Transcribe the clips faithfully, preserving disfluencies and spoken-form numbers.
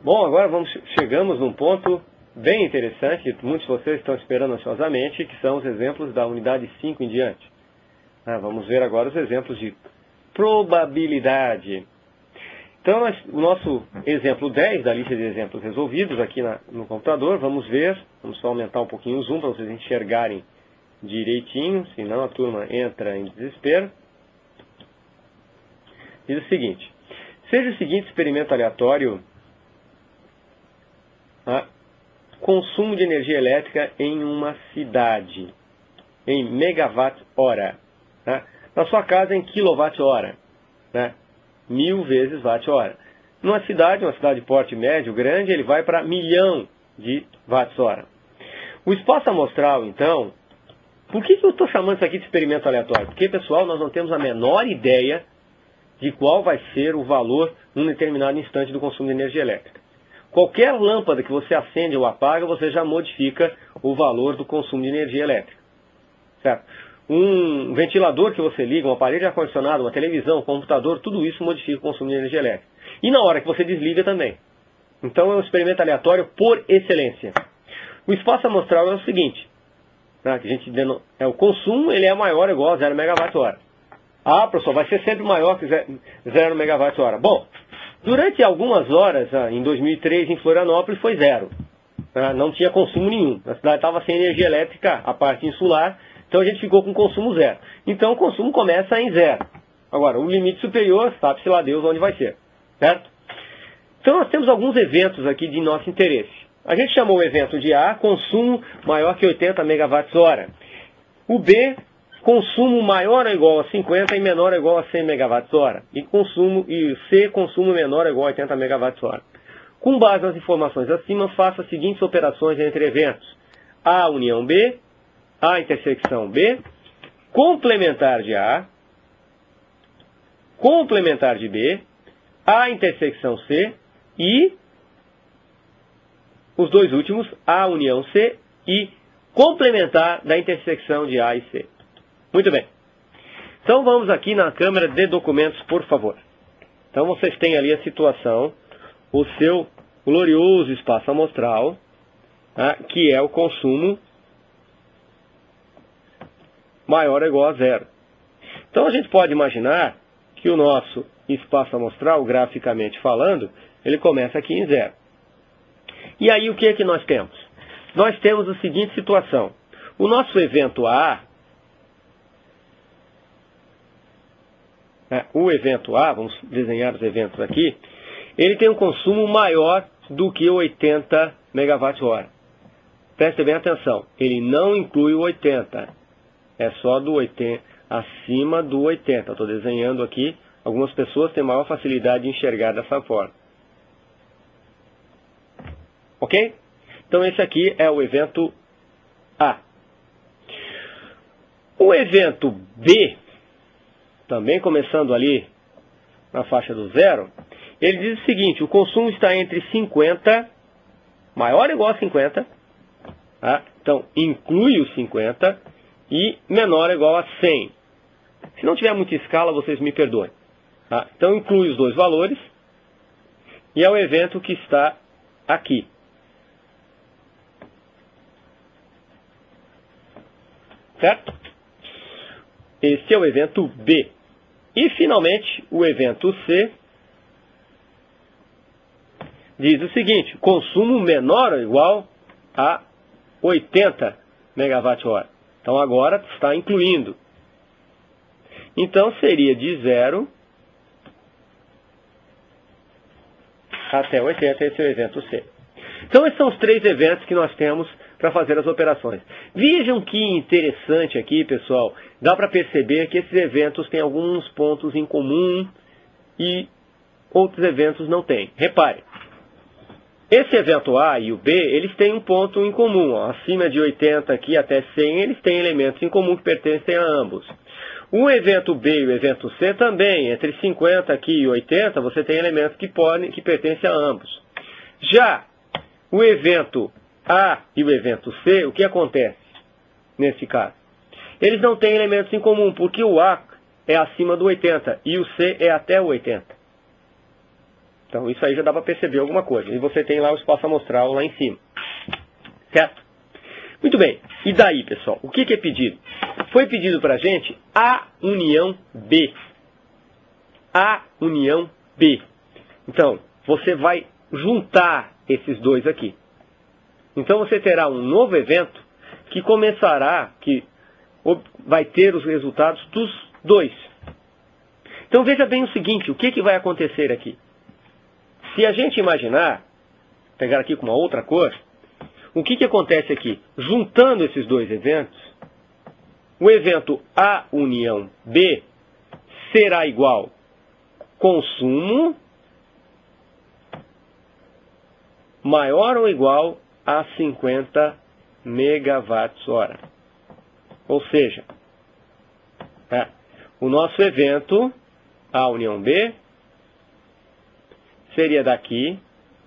Bom, agora vamos, chegamos num ponto bem interessante, que muitos de vocês estão esperando ansiosamente, que são os exemplos da unidade cinco em diante. Ah, vamos ver agora os exemplos de probabilidade. Então, nós, o nosso exemplo dez da lista de exemplos resolvidos aqui na, no computador, vamos ver, vamos só aumentar um pouquinho o zoom para vocês enxergarem direitinho, senão a turma entra em desespero. Diz o seguinte: seja o seguinte experimento aleatório, ah, consumo de energia elétrica em uma cidade, em megawatt-hora. Tá? Na sua casa, em quilowatt-hora. Né? Mil vezes watt-hora. Numa cidade, uma cidade de porte médio, grande, ele vai para milhão de watts-hora. O espaço amostral, então, por que, que eu estou chamando isso aqui de experimento aleatório? Porque, pessoal, nós não temos a menor ideia de qual vai ser o valor num determinado instante do consumo de energia elétrica. Qualquer lâmpada que você acende ou apaga, você já modifica o valor do consumo de energia elétrica. Certo? Um ventilador que você liga, um aparelho de ar-condicionado, uma televisão, um computador, tudo isso modifica o consumo de energia elétrica. E na hora que você desliga também. Então é um experimento aleatório por excelência. O espaço amostral é o seguinte, né, que a gente denom... é o consumo, ele é maior ou igual a zero megawatt-hora. Ah, professor, vai ser sempre maior que zero megawatt-hora. Bom, durante algumas horas, em dois mil e três, em Florianópolis, foi zero. Não tinha consumo nenhum. A cidade estava sem energia elétrica, a parte insular, então a gente ficou com consumo zero. Então o consumo começa em zero. Agora, o limite superior, sabe-se lá Deus onde vai ser. Certo? Então nós temos alguns eventos aqui de nosso interesse. A gente chamou o evento de A, consumo maior que oitenta megawatts-hora. O B, consumo maior ou igual a cinquenta e menor ou igual a cem megawatts-hora. E, consumo, e C, consumo menor ou igual a oitenta megawatts-hora. Com base nas informações acima, faça as seguintes operações entre eventos. A união B, A intersecção B, complementar de A, complementar de B, A intersecção C e os dois últimos, A união C e complementar da intersecção de A e C. Muito bem. Então vamos aqui na câmera de documentos, por favor. Então vocês têm ali a situação, o seu glorioso espaço amostral, tá, que é o consumo maior ou igual a zero. Então a gente pode imaginar que o nosso espaço amostral, graficamente falando, ele começa aqui em zero. E aí o que é que nós temos? Nós temos a seguinte situação. O nosso evento A, é, o evento A, vamos desenhar os eventos aqui, ele tem um consumo maior do que oitenta megawatt-hora. Preste bem atenção, ele não inclui o oitenta, é só do oitenta, acima do oitenta. Estou desenhando aqui, algumas pessoas têm maior facilidade de enxergar dessa forma. Ok? Então esse aqui é o evento A. O evento B, também começando ali na faixa do zero, ele diz o seguinte: o consumo está entre cinquenta, maior ou igual a cinquenta, tá? Então inclui o cinquenta, e menor ou igual a cem. Se não tiver muita escala, vocês me perdoem. Tá? Então inclui os dois valores, e é o evento que está aqui. Certo? Esse é o evento B. E, finalmente, o evento C diz o seguinte: consumo menor ou igual a oitenta megawatt-hora. Então, agora está incluindo. Então, seria de zero até oitenta, esse é o evento C. Então, esses são os três eventos que nós temos para fazer as operações. Vejam que interessante aqui, pessoal. Dá para perceber que esses eventos têm alguns pontos em comum e outros eventos não têm. Repare, esse evento A e o B, eles têm um ponto em comum. Ó. Acima de oitenta aqui até cem, eles têm elementos em comum que pertencem a ambos. O evento B e o evento C também, entre cinquenta aqui e oitenta, você tem elementos que, podem, que pertencem a ambos. Já o evento A e o evento C, o que acontece nesse caso? Eles não têm elementos em comum, porque o A é acima do oitenta e o C é até o oitenta. Então isso aí já dá para perceber alguma coisa. E você tem lá o espaço amostral lá em cima. Certo? Muito bem. E daí, pessoal? O que, que é pedido? Foi pedido para a gente A união B. A união B. Então, você vai juntar esses dois aqui. Então você terá um novo evento que começará, que vai ter os resultados dos dois. Então veja bem o seguinte, o que, que vai acontecer aqui? Se a gente imaginar, pegar aqui com uma outra cor, o que, que acontece aqui? Juntando esses dois eventos, o evento A união B será igual consumo maior ou igual a cinquenta megawatts-hora. Ou seja, é, o nosso evento A união B seria daqui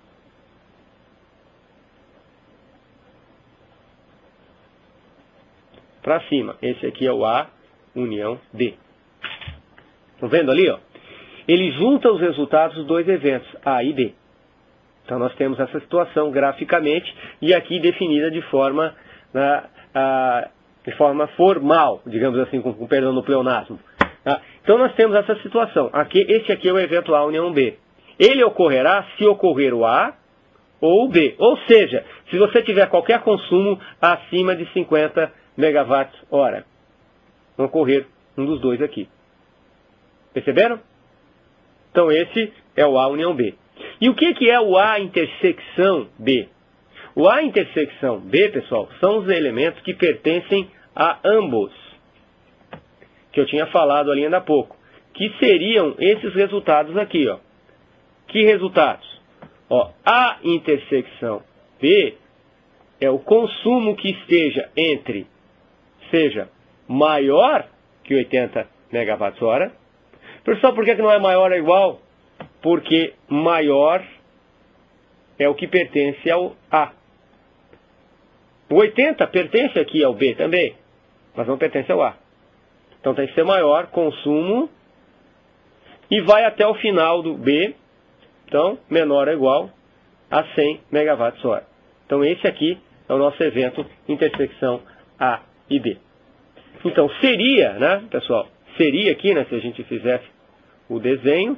para cima. Esse aqui é o A união B. Estão vendo ali? Ó? Ele junta os resultados dos dois eventos, A e B. Então nós temos essa situação graficamente e aqui definida de forma, né, a, de forma formal, digamos assim, com, com perdão no pleonasmo. Tá? Então nós temos essa situação. Aqui, esse aqui é o evento A união B. Ele ocorrerá se ocorrer o A ou o B. Ou seja, se você tiver qualquer consumo acima de cinquenta megawatts-hora. Vai ocorrer um dos dois aqui. Perceberam? Então esse é o A união B. E o que, que é o A intersecção B? O A intersecção B, pessoal, são os elementos que pertencem a ambos. Que eu tinha falado ali ainda há pouco. Que seriam esses resultados aqui, ó. Que resultados? Ó, A intersecção B é o consumo que esteja entre, seja maior que oitenta megawatts-hora. Pessoal, por que não é maior ou igual? Porque maior é o que pertence ao A. O oitenta pertence aqui ao B também, mas não pertence ao A. Então tem que ser maior, consumo, e vai até o final do B, então menor ou igual a cem megawatts-hora. Então esse aqui é o nosso evento intersecção A e B. Então seria, né, pessoal, seria aqui, né, se a gente fizesse o desenho,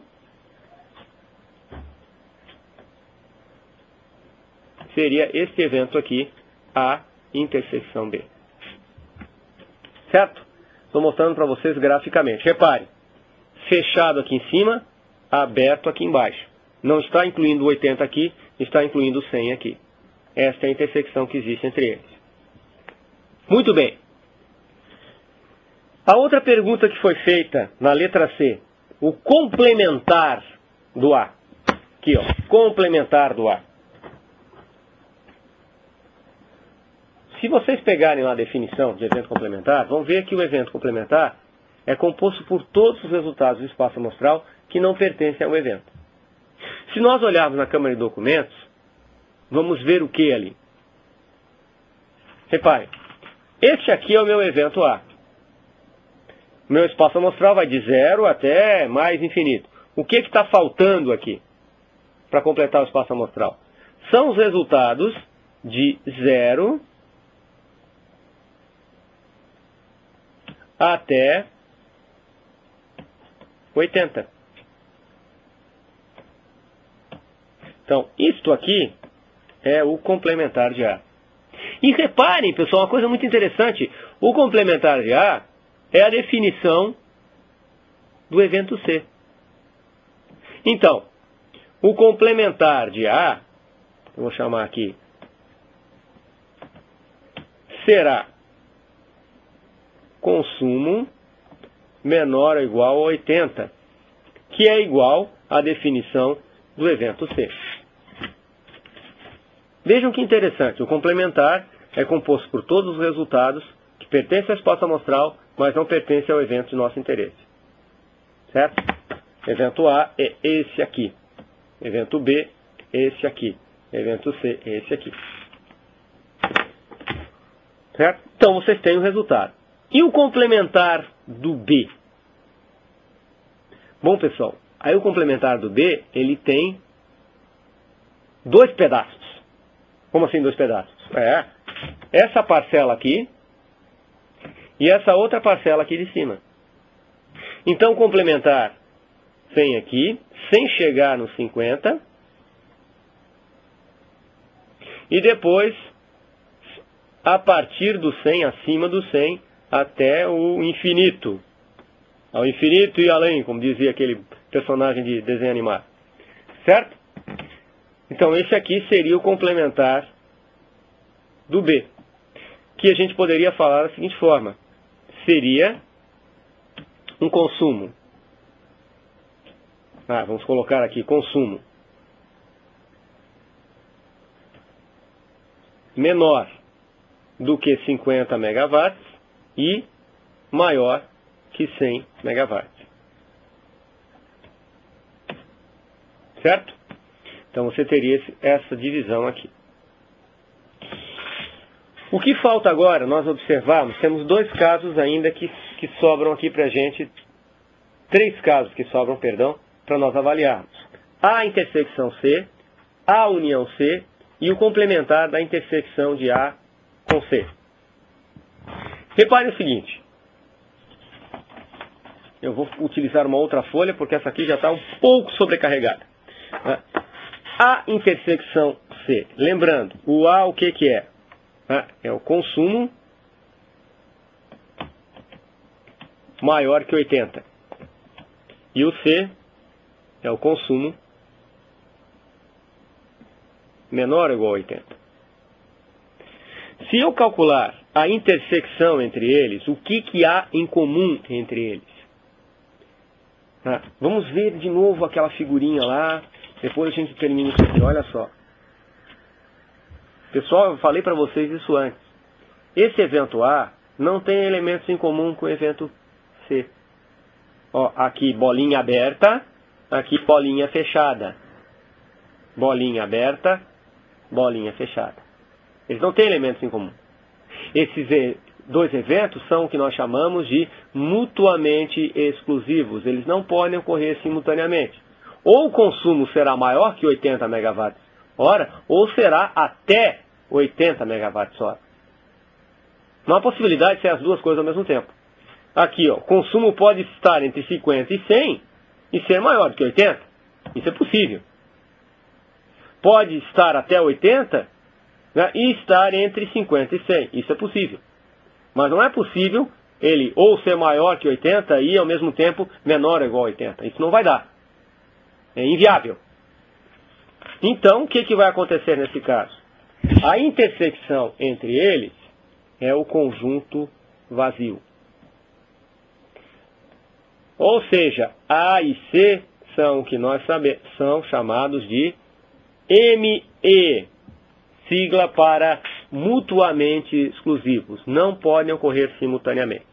seria este evento aqui, A intersecção B. Certo? Estou mostrando para vocês graficamente. Repare, fechado aqui em cima, aberto aqui embaixo. Não está incluindo o oitenta aqui, está incluindo o cem aqui. Esta é a intersecção que existe entre eles. Muito bem. A outra pergunta que foi feita na letra C, o complementar do A. Aqui, ó, complementar do A. Se vocês pegarem lá a definição de evento complementar, vão ver que o evento complementar é composto por todos os resultados do espaço amostral que não pertencem ao evento. Se nós olharmos na Câmara de Documentos, vamos ver o que ali? Reparem, este aqui é o meu evento A. O meu espaço amostral vai de zero até mais infinito. O que está faltando aqui para completar o espaço amostral? São os resultados de zero até oitenta. Então, isto aqui é o complementar de A. E reparem, pessoal, uma coisa muito interessante. O complementar de A é a definição do evento C. Então, o complementar de A, eu vou chamar aqui, será consumo menor ou igual a oitenta, que é igual à definição do evento C. Vejam que interessante, o complementar é composto por todos os resultados que pertencem ao espaço amostral, mas não pertencem ao evento de nosso interesse. Certo? Evento A é esse aqui. Evento B, esse aqui. Evento C, esse aqui. Certo? Então vocês têm o resultado. E o complementar do B? Bom, pessoal, aí o complementar do B, ele tem dois pedaços. Como assim dois pedaços? É, essa parcela aqui e essa outra parcela aqui de cima. Então, complementar vem aqui, sem chegar no cinquenta. E depois, a partir do cem, acima do cem, até o infinito. Ao infinito e além, como dizia aquele personagem de desenho animado. Certo? Então, esse aqui seria o complementar do B. Que a gente poderia falar da seguinte forma. Seria um consumo. Ah, vamos colocar aqui, consumo. Menor do que cinquenta megawatts e maior que cem megawatts. Certo? Então você teria essa divisão aqui. O que falta agora, nós observarmos, temos dois casos ainda que, que sobram aqui para a gente, três casos que sobram, perdão, para nós avaliarmos. A intersecção C, a união C e o complementar da intersecção de A com C. Reparem o seguinte. Eu vou utilizar uma outra folha, porque essa aqui já está um pouco sobrecarregada. A intersecção C. Lembrando, o A o que, que é? É o consumo maior que oitenta. E o C é o consumo menor ou igual a oitenta. Se eu calcular a intersecção entre eles, o que, que há em comum entre eles? Ah, vamos ver de novo aquela figurinha lá, depois a gente termina isso aqui, olha só. Pessoal, eu falei para vocês isso antes. Esse evento A não tem elementos em comum com o evento C. Ó, aqui bolinha aberta, aqui bolinha fechada. Bolinha aberta, bolinha fechada. Eles não têm elementos em comum. Esses dois eventos são o que nós chamamos de mutuamente exclusivos. Eles não podem ocorrer simultaneamente. Ou o consumo será maior que oitenta megawatts hora, ou será até oitenta megawatts hora. Não há possibilidade de ser as duas coisas ao mesmo tempo. Aqui, ó, o consumo pode estar entre cinquenta e cem e ser maior do que oitenta. Isso é possível. Pode estar até oitenta, né, e estar entre cinquenta e cem. Isso é possível. Mas não é possível ele ou ser maior que oitenta e ao mesmo tempo menor ou igual a oitenta. Isso não vai dar. É inviável. Então, o que, que vai acontecer nesse caso? A intersecção entre eles é o conjunto vazio. Ou seja, A e C são o que nós sabemos, são chamados de M E, sigla para mutuamente exclusivos. Não podem ocorrer simultaneamente.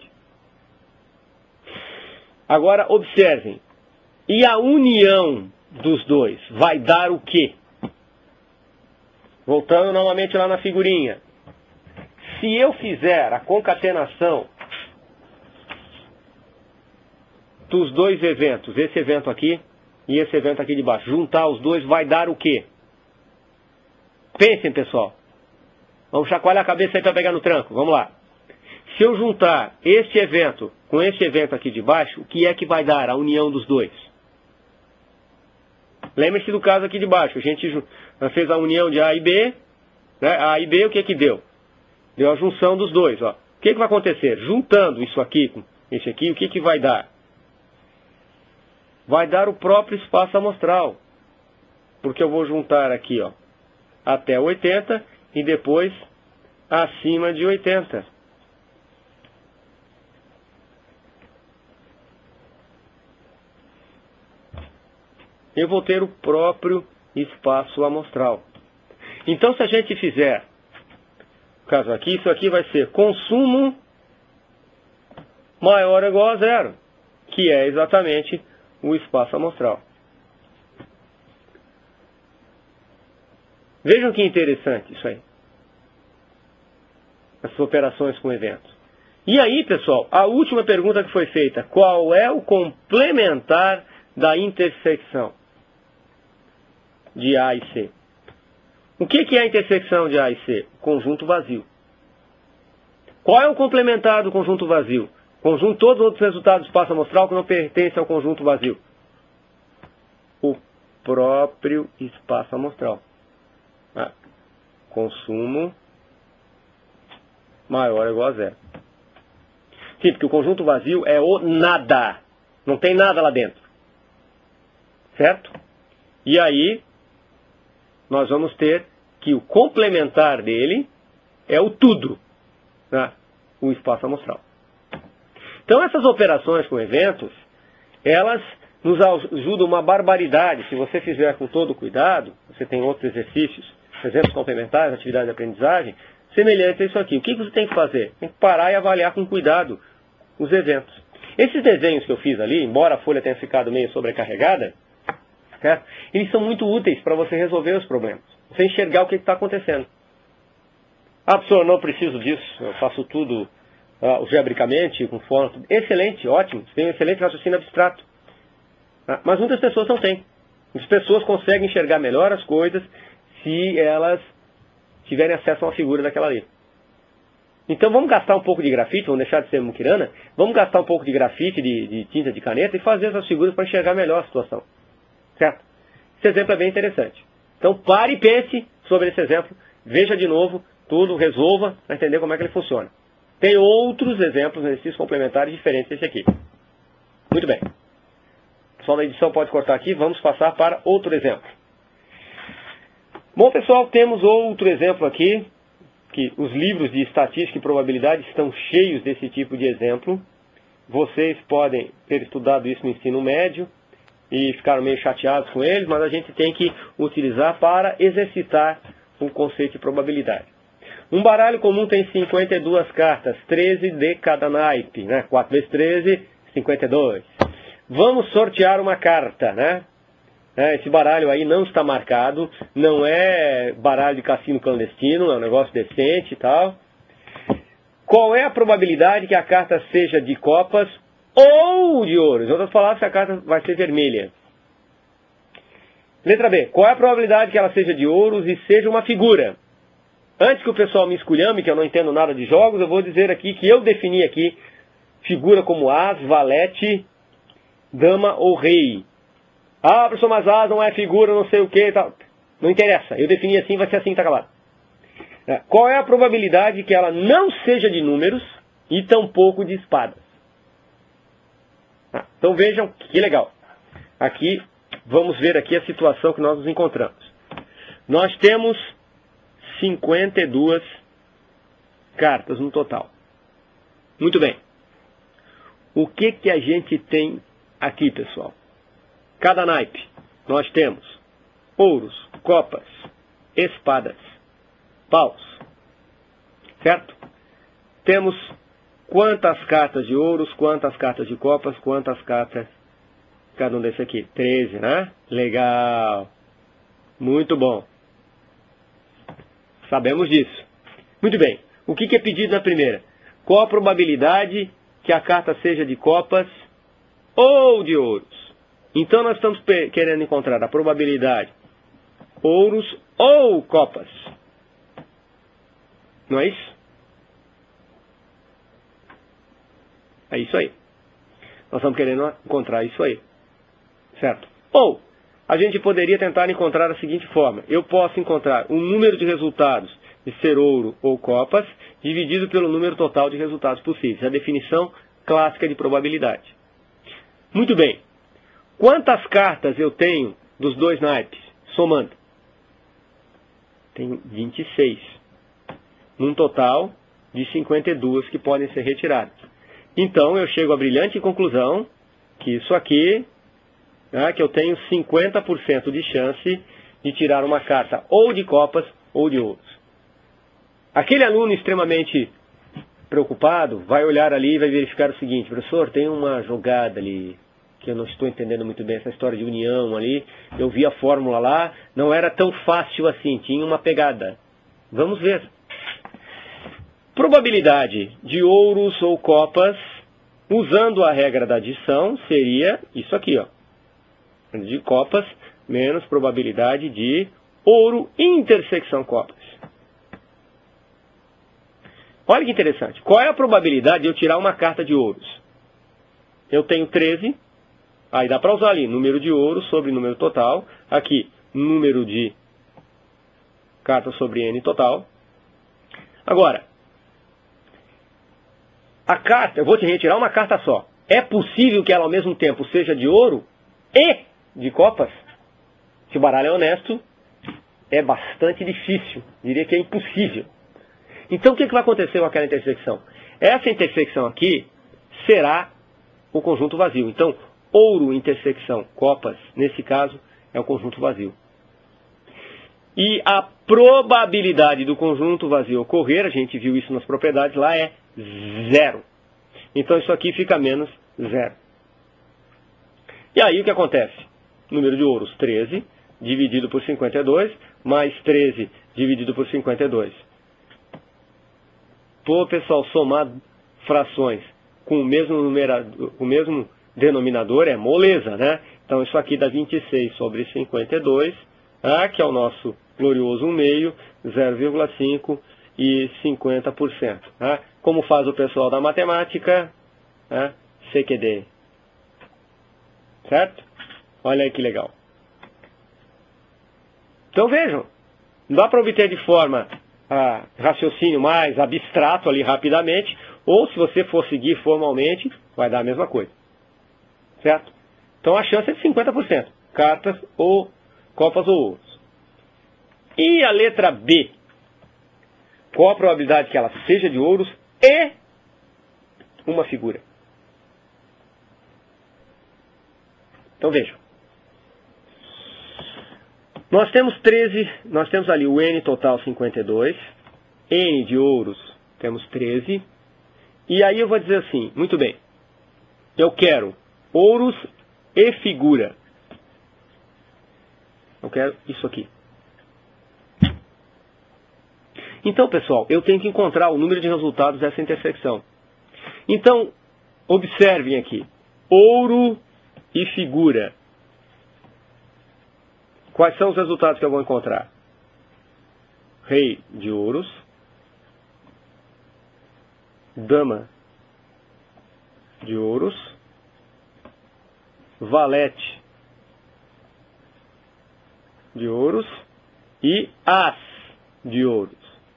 Agora, observem. E a união dos dois vai dar o quê? Voltando novamente lá na figurinha. Se eu fizer a concatenação dos dois eventos, esse evento aqui e esse evento aqui de baixo, juntar os dois vai dar o quê? Pensem, pessoal. Vamos chacoalhar a cabeça aí para pegar no tranco. Vamos lá. Se eu juntar este evento com este evento aqui de baixo, o que é que vai dar a união dos dois? Lembre-se do caso aqui de baixo. A gente fez a união de A e B. Né? A e B, o que que deu? Deu a junção dos dois. Ó. O que que vai acontecer? Juntando isso aqui com esse aqui, o que que vai dar? Vai dar o próprio espaço amostral. Porque eu vou juntar aqui, ó, até oitenta e depois acima de oitenta. Eu vou ter o próprio espaço amostral. Então, se a gente fizer, no caso aqui, isso aqui vai ser consumo maior ou igual a zero, que é exatamente o espaço amostral. Vejam que interessante isso aí. Essas operações com eventos. E aí, pessoal, a última pergunta que foi feita. Qual é o complementar da intersecção de A e C? O que que é a intersecção de A e C? Conjunto vazio. Qual é o complementar do conjunto vazio? Conjunto, todos os outros resultados do espaço amostral que não pertencem ao conjunto vazio. O próprio espaço amostral. Ah, consumo maior ou igual a zero. Sim, porque o conjunto vazio é o nada. Não tem nada lá dentro. Certo? E aí, nós vamos ter que o complementar dele é o tudo. Né? O espaço amostral. Então, essas operações com eventos, elas nos ajudam uma barbaridade. Se você fizer com todo cuidado, você tem outros exercícios, exemplos complementares, atividade de aprendizagem, semelhante a isso aqui. O que você tem que fazer? Tem que parar e avaliar com cuidado os eventos. Esses desenhos que eu fiz ali, embora a folha tenha ficado meio sobrecarregada, certo? Eles são muito úteis para você resolver os problemas. Você enxergar o que está acontecendo. Ah, professor, não preciso disso, eu faço tudo uh, algebricamente, com fórmula. Excelente, ótimo, você tem um excelente raciocínio abstrato. Ah, mas muitas pessoas não têm. As pessoas conseguem enxergar melhor as coisas se elas tiverem acesso a uma figura daquela ali. Então vamos gastar um pouco de grafite, vamos deixar de ser muquirana, vamos gastar um pouco de grafite, de, de tinta de caneta e fazer essas figuras para enxergar melhor a situação. Certo? Esse exemplo é bem interessante. Então pare e pense sobre esse exemplo, veja de novo tudo, resolva para entender como é que ele funciona. Tem outros exemplos, exercícios complementares diferentes desse aqui. Muito bem. O pessoal da edição pode cortar aqui, vamos passar para outro exemplo. Bom, pessoal, temos outro exemplo aqui, que os livros de estatística e probabilidade estão cheios desse tipo de exemplo. Vocês podem ter estudado isso no ensino médio e ficaram meio chateados com eles, mas a gente tem que utilizar para exercitar o conceito de probabilidade. Um baralho comum tem cinquenta e duas cartas, treze de cada naipe, né? quatro vezes treze, cinquenta e dois. Vamos sortear uma carta, né? Esse baralho aí não está marcado, não é baralho de cassino clandestino, é um negócio decente e tal. Qual é a probabilidade que a carta seja de copas ou de ouros? Em outras palavras, que a carta vai ser vermelha. Letra B. Qual é a probabilidade que ela seja de ouros e seja uma figura? Antes que o pessoal me esculhame, que eu não entendo nada de jogos, eu vou dizer aqui que eu defini aqui figura como as, valete, dama ou rei. Ah, professor, mas as não é figura, não sei o que e tal. Não interessa, eu defini assim, vai ser assim, tá acabado. Qual é a probabilidade que ela não seja de números e tampouco de espadas? Ah, então vejam que legal. Aqui, vamos ver aqui a situação que nós nos encontramos. Nós temos cinquenta e duas cartas no total. Muito bem. O que que a gente tem aqui, pessoal? Cada naipe, nós temos ouros, copas, espadas, paus. Certo? Temos quantas cartas de ouros, quantas cartas de copas, quantas cartas, cada um desse aqui? treze, né? Legal. Muito bom. Sabemos disso. Muito bem. O que que é pedido na primeira? Qual a probabilidade que a carta seja de copas ou de ouros? Então nós estamos querendo encontrar a probabilidade ouros ou copas. Não é isso? É isso aí. Nós estamos querendo encontrar isso aí. Certo? Ou, a gente poderia tentar encontrar da seguinte forma. Eu posso encontrar o número de resultados de ser ouro ou copas dividido pelo número total de resultados possíveis. É a definição clássica de probabilidade. Muito bem. Quantas cartas eu tenho dos dois naipes, somando? Tenho vinte e seis. Num total de cinquenta e duas que podem ser retiradas. Então, eu chego à brilhante conclusão que isso aqui, né, que eu tenho cinquenta por cento de chance de tirar uma carta ou de copas ou de ouros. Aquele aluno extremamente preocupado vai olhar ali e vai verificar o seguinte: professor, tem uma jogada ali que eu não estou entendendo muito bem, essa história de união ali, eu vi a fórmula lá, não era tão fácil assim, tinha uma pegada. Vamos ver. Probabilidade de ouros ou copas, usando a regra da adição, seria isso aqui, ó. De copas menos probabilidade de ouro intersecção copas. Olha que interessante. Qual é a probabilidade de eu tirar uma carta de ouros? Eu tenho treze, aí dá para usar ali número de ouro sobre número total. Aqui, número de cartas sobre N total. Agora, a carta, eu vou te retirar uma carta só. É possível que ela ao mesmo tempo seja de ouro e de copas? Se o baralho é honesto, é bastante difícil. Diria que é impossível. Então o que vai acontecer com aquela intersecção? Essa intersecção aqui será o conjunto vazio. Então, ouro intersecção copas, nesse caso, é o conjunto vazio. E a probabilidade do conjunto vazio ocorrer, a gente viu isso nas propriedades lá, é zero. Então isso aqui fica menos zero. E aí o que acontece? Número de ouros, treze, dividido por cinquenta e dois, mais treze dividido por cinquenta e dois. Pô, pessoal, somar frações com o mesmo, numerador, o mesmo denominador é moleza, né? Então isso aqui dá vinte e seis sobre cinquenta e dois, ah, que é o nosso glorioso um meio, zero vírgula cinco e cinquenta por cento. Ah, como faz o pessoal da matemática? Ah, C Q D. Certo? Olha aí que legal. Então vejam, dá para obter de forma ah, raciocínio mais abstrato ali rapidamente, ou se você for seguir formalmente, vai dar a mesma coisa. Certo? Então a chance é de cinquenta por cento. Cartas ou copas ou ouros. E a letra B? Qual a probabilidade que ela seja de ouros e uma figura? Então vejam. Nós temos treze, nós temos ali o N total cinquenta e dois, N de ouros temos treze, e aí eu vou dizer assim, muito bem, eu quero ouros e figura. Eu quero isso aqui. Então, pessoal, eu tenho que encontrar o número de resultados dessa intersecção. Então, observem aqui, ouro e figura. Quais são os resultados que eu vou encontrar? Rei de ouros, dama de ouros, valete de ouros e as de ouros.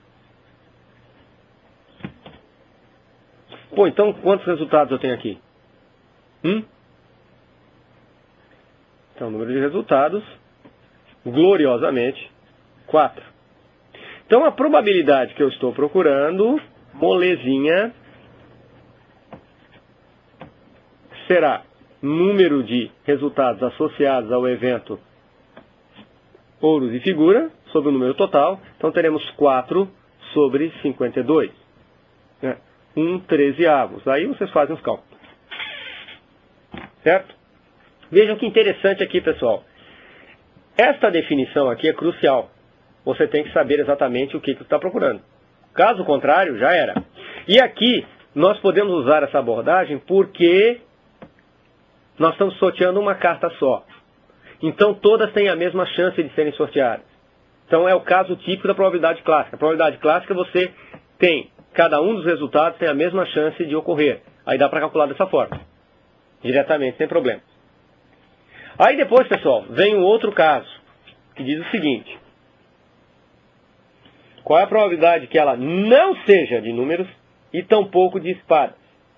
Pô, então quantos resultados eu tenho aqui? Hum? Então, o número de resultados, gloriosamente, quatro. Então, a probabilidade que eu estou procurando, molezinha, será número de resultados associados ao evento ouros e figura, sobre o número total. Então, teremos quatro sobre cinquenta e dois. Né? um trezeavos. Aí vocês fazem os cálculos. Certo? Vejam que interessante aqui, pessoal. Esta definição aqui é crucial. Você tem que saber exatamente o que você está procurando. Caso contrário, já era. E aqui, nós podemos usar essa abordagem porque nós estamos sorteando uma carta só. Então, todas têm a mesma chance de serem sorteadas. Então, é o caso típico da probabilidade clássica. A probabilidade clássica, você tem, cada um dos resultados tem a mesma chance de ocorrer. Aí dá para calcular dessa forma. Diretamente, sem problema. Aí depois, pessoal, vem um outro caso, que diz o seguinte. Qual é a probabilidade que ela não seja de números e tampouco de espadas?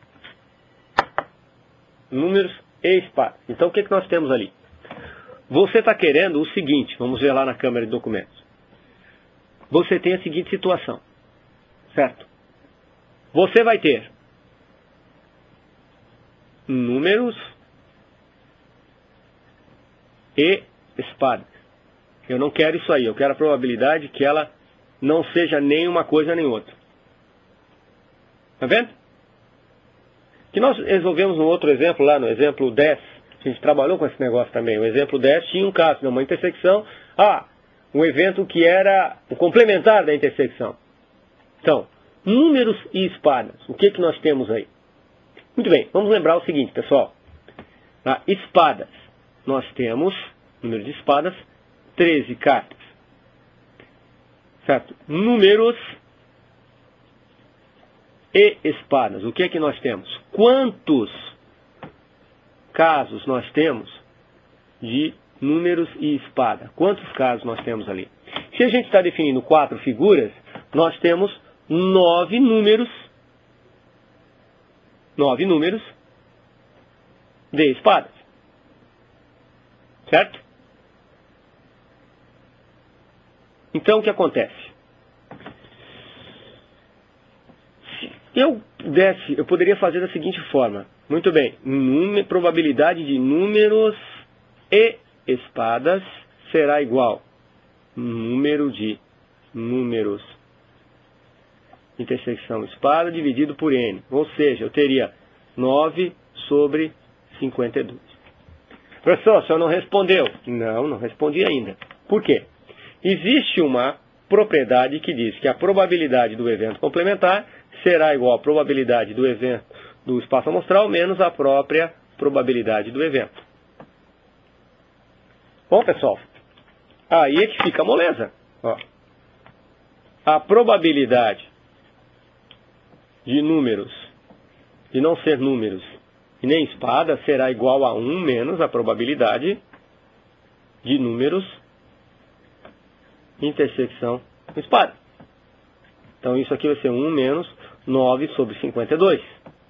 Números e espadas. Então, o que, que nós temos ali? Você está querendo o seguinte, vamos ver lá na câmera de documentos. Você tem a seguinte situação, certo? Você vai ter números e espadas. Eu não quero isso aí, eu quero a probabilidade que ela não seja nem uma coisa nem outra. Tá vendo? Que nós resolvemos no outro exemplo lá, no exemplo dez. A gente trabalhou com esse negócio também. O exemplo dez tinha um caso, uma intersecção. Ah, um evento que era o complementar da intersecção. Então, números e espadas. O que, que nós temos aí? Muito bem, vamos lembrar o seguinte, pessoal. Ah, espadas. Nós temos, número de espadas, treze cartas. certo? Números e espadas. O que é que nós temos? Quantos casos nós temos de números e espada? Quantos casos nós temos ali? Se a gente está definindo quatro figuras, nós temos nove números, nove números de espadas. Certo? Então, o que acontece? Se eu desse, eu poderia fazer da seguinte forma. Muito bem, número, probabilidade de números e espadas será igual número de números intersecção espada dividido por n. Ou seja, eu teria nove sobre cinquenta e dois. Professor, o senhor não respondeu. Não, não respondi ainda. Por quê? Existe uma propriedade que diz que a probabilidade do evento complementar será igual à probabilidade do evento do espaço amostral menos a própria probabilidade do evento. Bom, pessoal, aí é que fica a moleza. Ó. A probabilidade de números, de não ser números e nem espada, será igual a um menos a probabilidade de números intersecção espada. Então isso aqui vai ser um menos nove sobre cinquenta e dois.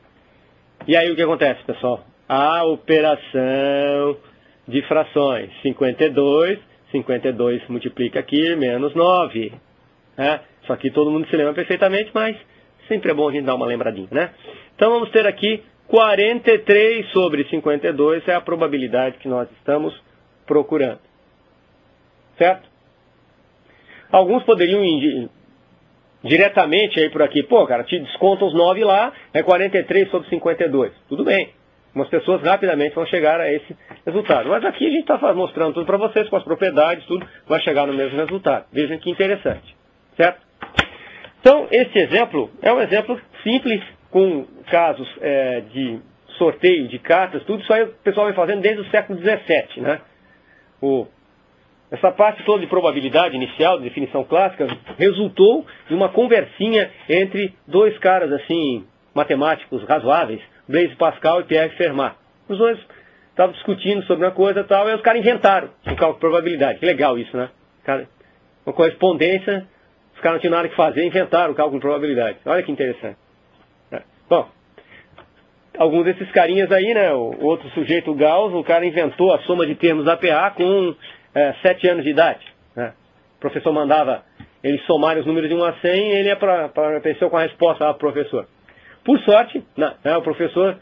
E aí o que acontece, pessoal? A operação de frações. cinquenta e dois, cinquenta e dois multiplica aqui, menos nove. Né? Isso aqui todo mundo se lembra perfeitamente, mas sempre é bom a gente dar uma lembradinha, né? Então vamos ter aqui quarenta e três sobre cinquenta e dois, é a probabilidade que nós estamos procurando. Certo? Alguns poderiam ir diretamente aí por aqui. Pô, cara, te descontam os nove lá, é quarenta e três sobre cinquenta e dois. Tudo bem. Umas pessoas rapidamente vão chegar a esse resultado. Mas aqui a gente está mostrando tudo para vocês, com as propriedades, tudo vai chegar no mesmo resultado. Vejam que interessante. Certo? Então, esse exemplo é um exemplo simples, com casos é, de sorteio de cartas, tudo isso aí o pessoal vem fazendo desde o século dezessete. Né? O, essa parte toda de probabilidade inicial, de definição clássica, resultou de uma conversinha entre dois caras assim matemáticos razoáveis, Blaise Pascal e Pierre Fermat. Os dois estavam discutindo sobre uma coisa e tal, e os caras inventaram o cálculo de probabilidade. Que legal isso, né? Cara, uma correspondência, os caras não tinham nada que fazer, inventaram o cálculo de probabilidade. Olha que interessante. É. Bom, alguns desses carinhas aí, né? O outro sujeito, o Gauss, o cara inventou a soma de termos A P A com é, sete anos de idade. Né? O professor mandava eles somarem os números de um a cem, e ele ia para a pessoa com a resposta lá para o professor. Por sorte, não, né, o professor,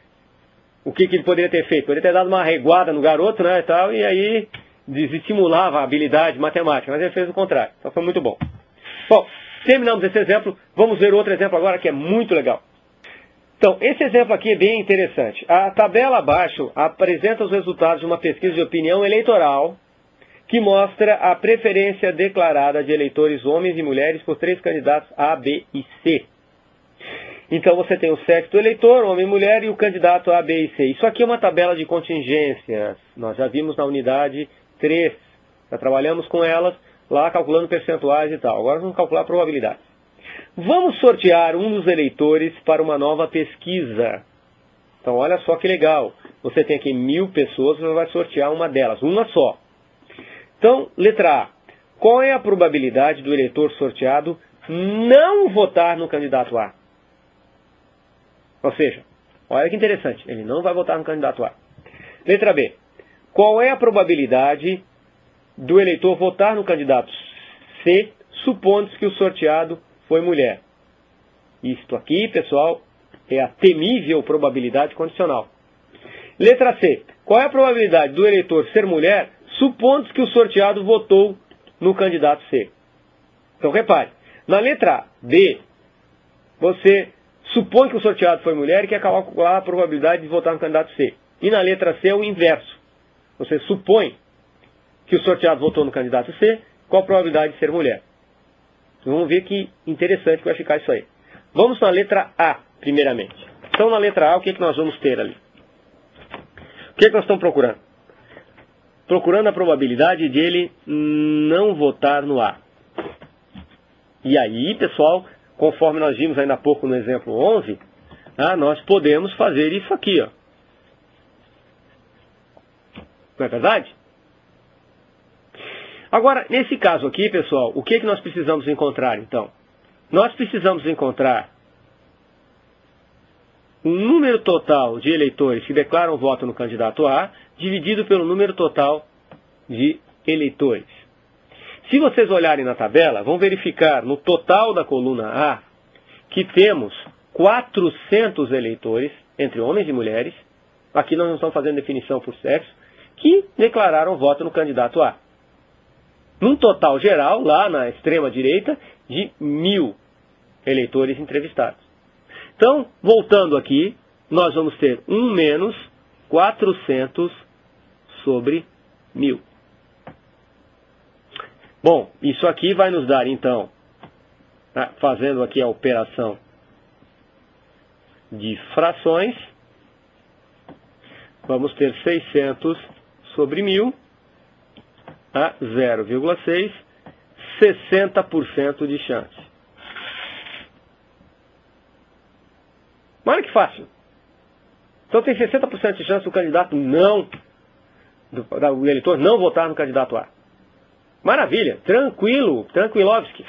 o que, que ele poderia ter feito? Poderia ter dado uma reguada no garoto, né, e tal, e aí desestimulava a habilidade matemática, mas ele fez o contrário. Então foi muito bom. Bom, terminamos esse exemplo, vamos ver outro exemplo agora que é muito legal. Então, esse exemplo aqui é bem interessante. A tabela abaixo apresenta os resultados de uma pesquisa de opinião eleitoral que mostra a preferência declarada de eleitores homens e mulheres por três candidatos A, B e C. Então você tem o sexo do eleitor, homem e mulher, e o candidato A, B e C. Isso aqui é uma tabela de contingências. Nós já vimos na unidade três. Já trabalhamos com elas lá calculando percentuais e tal. Agora vamos calcular probabilidades. Vamos sortear um dos eleitores para uma nova pesquisa. Então olha só que legal. Você tem aqui mil pessoas, você vai sortear uma delas, uma só. Então, letra A. Qual é a probabilidade do eleitor sorteado não votar no candidato A? Ou seja, olha que interessante, ele não vai votar no candidato A. Letra B. Qual é a probabilidade do eleitor votar no candidato C, supondo que o sorteado foi mulher? Isto aqui, pessoal, é a temível probabilidade condicional. Letra C. Qual é a probabilidade do eleitor ser mulher, supondo que o sorteado votou no candidato C? Então, repare, na letra B, você supõe que o sorteado foi mulher e quer calcular a probabilidade de votar no candidato C. E na letra C é o inverso. Você supõe que o sorteado votou no candidato C, qual a probabilidade de ser mulher? Vamos ver que interessante que vai ficar isso aí. Vamos na letra A, primeiramente. Então, na letra A, o que, é que nós vamos ter ali? O que, é que nós estamos procurando? Procurando a probabilidade de ele não votar no A. E aí, pessoal, conforme nós vimos ainda há pouco no exemplo onze, ah, nós podemos fazer isso aqui, ó. Não é verdade? Agora, nesse caso aqui, pessoal, o que, que nós precisamos encontrar, então? Nós precisamos encontrar o número total de eleitores que declaram voto no candidato A, dividido pelo número total de eleitores. Se vocês olharem na tabela, vão verificar no total da coluna A que temos quatrocentos eleitores, entre homens e mulheres, aqui nós não estamos fazendo definição por sexo, que declararam voto no candidato A. Num total geral, lá na extrema direita, de mil eleitores entrevistados. Então, voltando aqui, nós vamos ter um menos quatrocentos sobre mil. Bom, isso aqui vai nos dar, então, fazendo aqui a operação de frações, vamos ter seiscentos sobre mil, a zero vírgula seis, sessenta por cento de chance. Olha que fácil. Então tem sessenta por cento de chance do candidato não, do, do eleitor não votar no candidato A. Maravilha, tranquilo, tranquilovski.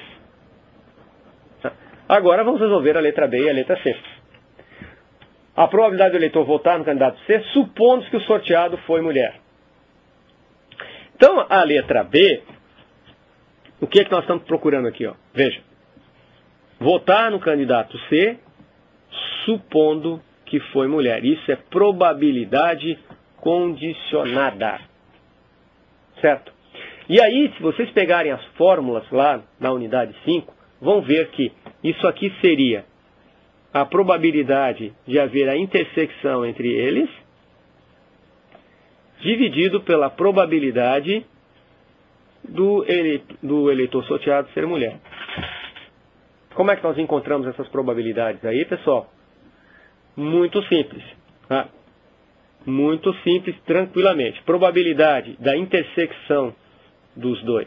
Agora vamos resolver a letra B e a letra C. A probabilidade do eleitor votar no candidato C, supondo que o sorteado foi mulher. Então, a letra B, o que é que nós estamos procurando aqui? Ó? Veja, votar no candidato C, supondo que foi mulher. Isso é probabilidade condicionada. Certo? E aí, se vocês pegarem as fórmulas lá na unidade cinco, vão ver que isso aqui seria a probabilidade de haver a intersecção entre eles, dividido pela probabilidade do eleitor, do eleitor sorteado ser mulher. Como é que nós encontramos essas probabilidades aí, pessoal? Muito simples. Tá? Muito simples, tranquilamente. Probabilidade da intersecção dos dois.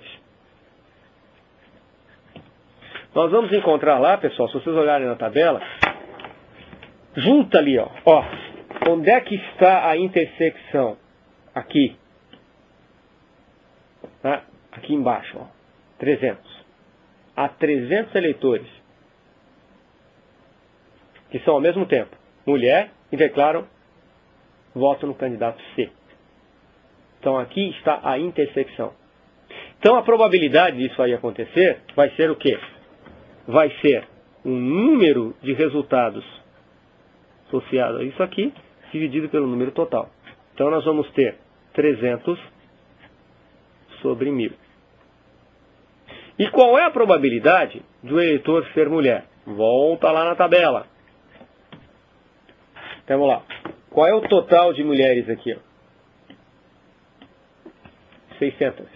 Nós vamos encontrar lá, pessoal, se vocês olharem na tabela, junta ali, ó, ó, onde é que está a intersecção? Aqui. Tá? Aqui embaixo, ó, trezentos. Há trezentos eleitores que são ao mesmo tempo mulher e declaram voto no candidato C. Então aqui está a intersecção. Então a probabilidade disso aí acontecer vai ser o quê? Vai ser um número de resultados associado a isso aqui, dividido pelo número total. Então nós vamos ter trezentos sobre mil. E qual é a probabilidade do eleitor ser mulher? Volta lá na tabela. Então, vamos lá. Qual é o total de mulheres aqui? Ó? seiscentas.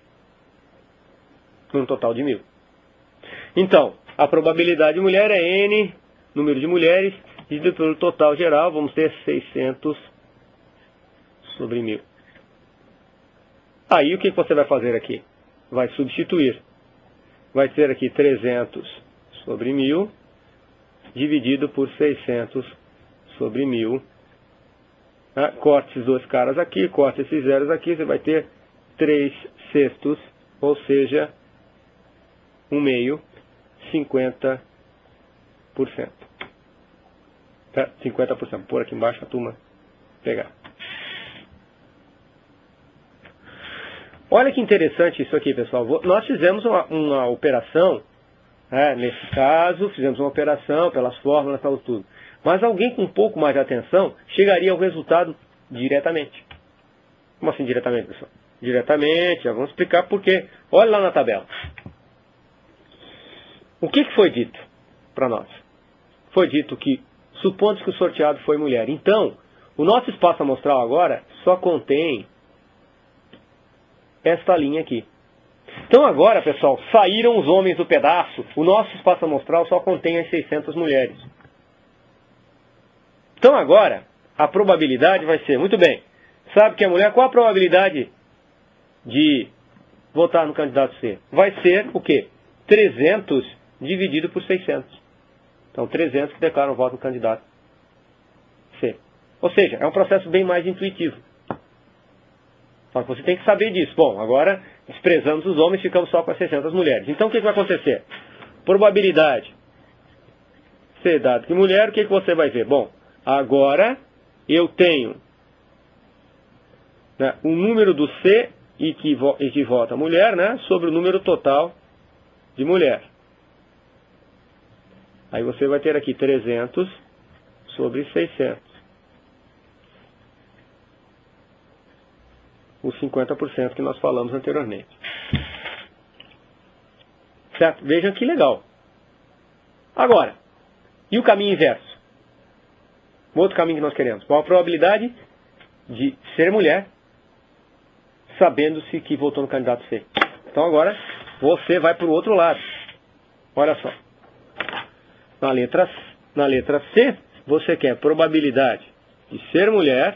Num total de mil. Então, a probabilidade de mulher é N, número de mulheres, dividido pelo total geral, vamos ter seiscentos sobre mil. Aí, o que você vai fazer aqui? Vai substituir. Vai ser aqui trezentos sobre mil, dividido por seiscentos sobre mil. Ah, corte esses dois caras aqui, corte esses zeros aqui, você vai ter três sextos, ou seja, um meio, cinquenta por cento. Tá? cinquenta por cento. Vou pôr aqui embaixo a turma pegar. Olha que interessante isso aqui, pessoal. Nós fizemos uma, uma operação, né, nesse caso, fizemos uma operação pelas fórmulas e tal, tudo. Mas alguém com um pouco mais de atenção chegaria ao resultado diretamente. Como assim diretamente, pessoal? Diretamente, já vamos explicar por quê. Olha lá na tabela. O que, que foi dito para nós? Foi dito que, supondo que o sorteado foi mulher. Então, o nosso espaço amostral agora só contém esta linha aqui. Então agora, pessoal, saíram os homens do pedaço. O nosso espaço amostral só contém as seiscentas mulheres. Então agora, a probabilidade vai ser, muito bem, sabe que a mulher, qual a probabilidade de votar no candidato C? Vai ser o quê? trezentos dividido por seiscentos. Então, trezentos que declaram voto no candidato C. Ou seja, é um processo bem mais intuitivo. Só que você tem que saber disso. Bom, agora desprezamos os homens, ficamos só com as seiscentas mulheres. Então, o que, que vai acontecer? Probabilidade C dado que mulher, o que, que você vai ver? Bom, agora eu tenho, né, o número do C e que, e que vota mulher, né, sobre o número total de mulher. Aí você vai ter aqui trezentos sobre seiscentos. Os cinquenta por cento que nós falamos anteriormente. Certo? Vejam que legal. Agora, e o caminho inverso? O outro caminho que nós queremos. Qual a probabilidade de ser mulher, sabendo-se que votou no candidato C? Então agora, você vai para o outro lado. Olha só. Na letra, na letra C, você quer probabilidade de ser mulher,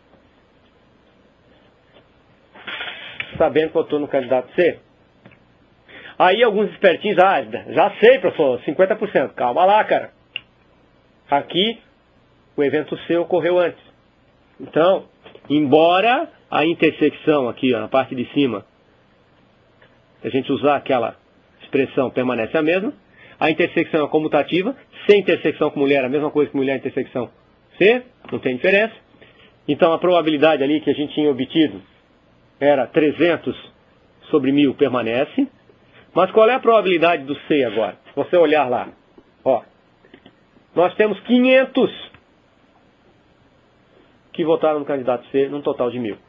sabendo que votou no candidato C. Aí alguns espertinhos, ah, já sei, professor, cinquenta por cento. Calma lá, cara. Aqui, o evento C ocorreu antes. Então, embora a intersecção aqui, ó, na parte de cima, se a gente usar aquela expressão, permanece a mesma, a intersecção é comutativa, sem intersecção com mulher, a mesma coisa que mulher intersecção C, não tem diferença. Então, a probabilidade ali que a gente tinha obtido era trezentos sobre mil, permanece. Mas qual é a probabilidade do C agora? Se você olhar lá, ó, nós temos quinhentos que votaram no candidato C, num total de mil.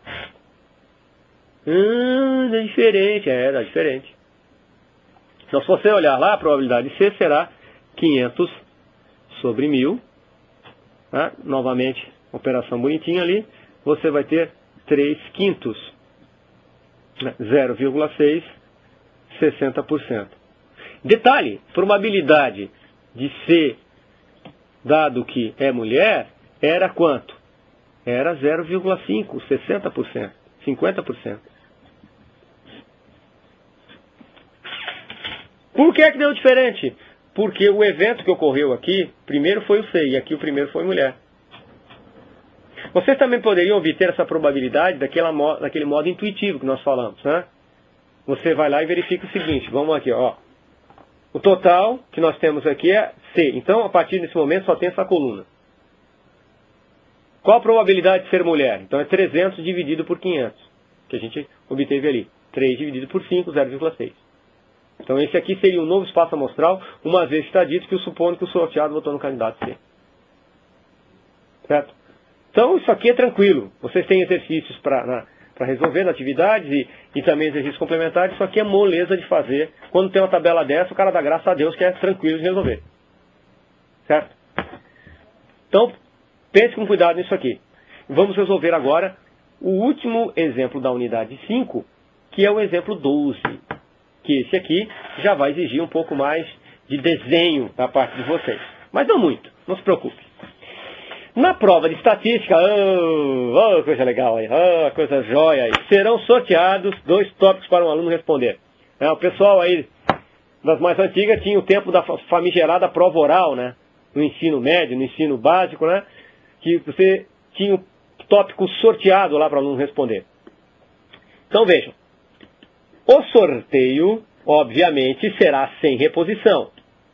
Hum, é diferente, é, é diferente. Então, se você olhar lá, a probabilidade de C será quinhentos sobre mil. Tá? Novamente, operação bonitinha ali. Você vai ter três quintos. zero vírgula seis, sessenta por cento. Detalhe, probabilidade de C, dado que é mulher, era quanto? Era zero vírgula cinco, sessenta por cento, cinquenta por cento. Por que é que deu diferente? Porque o evento que ocorreu aqui, primeiro foi o C, e aqui o primeiro foi mulher. Vocês também poderiam obter essa probabilidade daquela, daquele modo intuitivo que nós falamos, né? Você vai lá e verifica o seguinte, vamos aqui, ó. O total que nós temos aqui é C. Então, a partir desse momento, só tem essa coluna. Qual a probabilidade de ser mulher? Então, é trezentos dividido por quinhentos, que a gente obteve ali. três dividido por cinco, zero vírgula seis. Então, esse aqui seria um novo espaço amostral, uma vez que está dito que o supondo que o sorteado votou no candidato C. Certo? Então, isso aqui é tranquilo. Vocês têm exercícios para resolver na atividades e, e também exercícios complementares. Isso aqui é moleza de fazer. Quando tem uma tabela dessa, o cara dá graças a Deus que é tranquilo de resolver. Certo? Então, pense com cuidado nisso aqui. Vamos resolver agora o último exemplo da unidade cinco, que é o exemplo doze. Que esse aqui já vai exigir um pouco mais de desenho da parte de vocês. Mas não muito, não se preocupe. Na prova de estatística, oh, oh, coisa legal aí, oh, coisa jóia aí, serão sorteados dois tópicos para um aluno responder. É, o pessoal aí das mais antigas tinha o tempo da famigerada prova oral, né? No ensino médio, no ensino básico, né? Que você tinha o tópico sorteado lá para o aluno responder. Então vejam, o sorteio, obviamente, será sem reposição.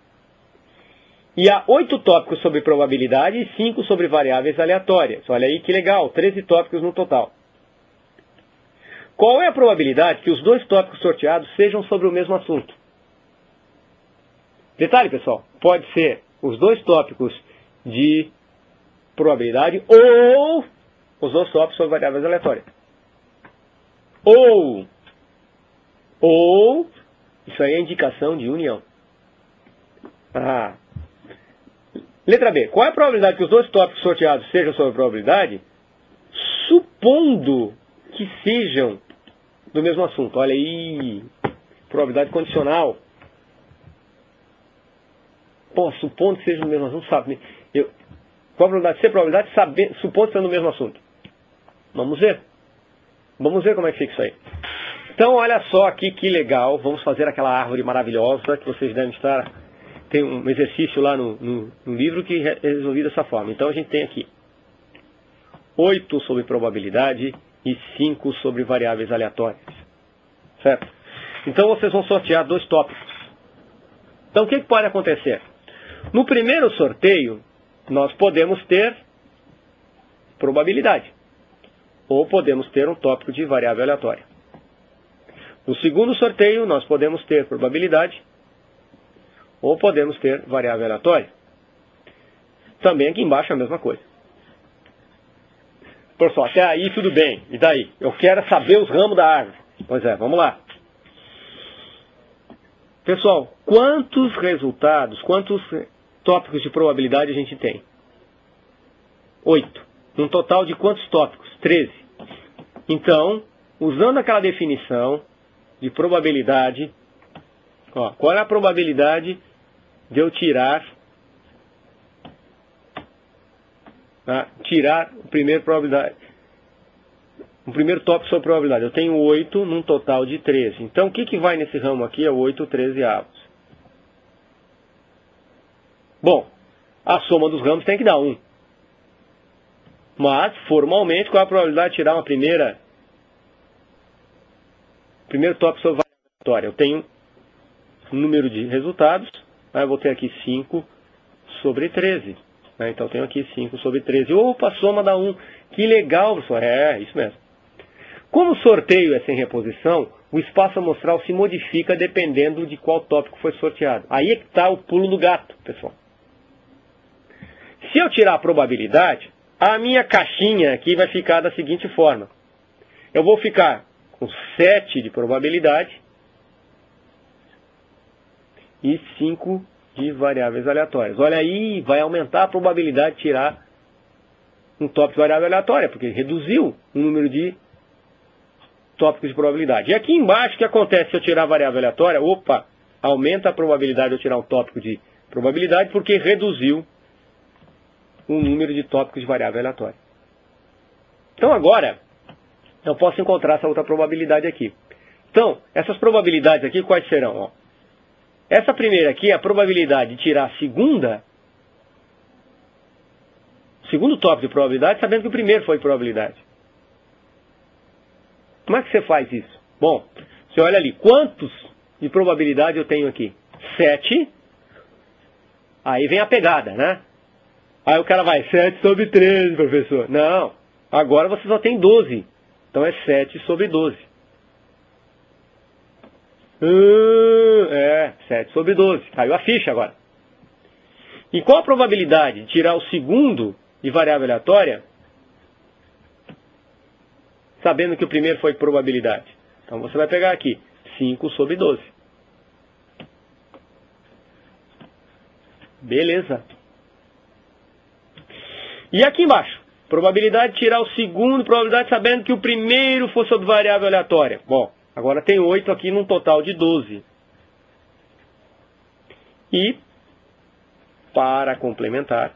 E há oito tópicos sobre probabilidade e cinco sobre variáveis aleatórias. Olha aí que legal, treze tópicos no total. Qual é a probabilidade que os dois tópicos sorteados sejam sobre o mesmo assunto? Detalhe, pessoal, pode ser os dois tópicos de probabilidade ou os dois tópicos sobre variáveis aleatórias. Ou, ou, isso aí é indicação de união. Ah. Letra B. Qual é a probabilidade que os dois tópicos sorteados sejam sobre probabilidade, supondo que sejam do mesmo assunto? Olha aí, probabilidade condicional. Pô, supondo que sejam do mesmo assunto, sabe? Eu, probabilidade C, probabilidade, saber, supondo que sejam do mesmo assunto. Vamos ver. Vamos ver como é que fica isso aí. Então, olha só aqui que legal. Vamos fazer aquela árvore maravilhosa que vocês devem estar tem um exercício lá no, no, no livro que é resolvido dessa forma. Então a gente tem aqui oito sobre probabilidade e cinco sobre variáveis aleatórias. Certo? Então vocês vão sortear dois tópicos. Então o que, que pode acontecer? No primeiro sorteio, nós podemos ter probabilidade. Ou podemos ter um tópico de variável aleatória. No segundo sorteio, nós podemos ter probabilidade. Ou podemos ter variável aleatória. Também aqui embaixo é a mesma coisa. Pessoal, até aí tudo bem. E daí? Eu quero saber os ramos da árvore. Pois é, vamos lá. Pessoal, quantos resultados, quantos tópicos de probabilidade a gente tem? Oito. Um total de quantos tópicos? Treze. Então, usando aquela definição de probabilidade, ó, qual é a probabilidade de eu tirar, tá, tirar o primeiro probabilidade, o primeiro tópico sobre probabilidade? Eu tenho oito num total de treze. Então, o que, que vai nesse ramo aqui é oito, treze avos. Bom, a soma dos ramos tem que dar um. Mas, formalmente, qual é a probabilidade de tirar uma primeira, primeiro tópico sobre variável aleatória? Eu tenho um número de resultados, aí eu vou ter aqui cinco sobre treze. Né? Então, eu tenho aqui cinco sobre treze. Opa, a soma dá um. Que legal, pessoal. É, isso mesmo. Como o sorteio é sem reposição, o espaço amostral se modifica dependendo de qual tópico foi sorteado. Aí é que está o pulo do gato, pessoal. Se eu tirar a probabilidade, a minha caixinha aqui vai ficar da seguinte forma. Eu vou ficar com sete de probabilidade e cinco de variáveis aleatórias. Olha aí, vai aumentar a probabilidade de tirar um tópico de variável aleatória, porque reduziu o número de tópicos de probabilidade. E aqui embaixo, o que acontece se eu tirar a variável aleatória? Opa, aumenta a probabilidade de eu tirar um tópico de probabilidade, porque reduziu o número de tópicos de variável aleatória. Então agora, eu posso encontrar essa outra probabilidade aqui. Então, essas probabilidades aqui, quais serão? Ó, essa primeira aqui é a probabilidade de tirar a segunda, segundo tópico de probabilidade, sabendo que o primeiro foi probabilidade. Como é que você faz isso? Bom, você olha ali, quantos de probabilidade eu tenho aqui? sete. Aí vem a pegada, né? Aí o cara vai, sete sobre treze, professor. Não, agora você só tem doze. Então é sete sobre doze. Hum, é, sete sobre doze. Caiu a ficha agora. E qual a probabilidade de tirar o segundo de variável aleatória, sabendo que o primeiro foi probabilidade? Então você vai pegar aqui, cinco sobre doze. Beleza. E aqui embaixo, probabilidade de tirar o segundo, probabilidade sabendo que o primeiro for sobre variável aleatória. Bom, agora tem oito aqui num total de doze. E, para complementar,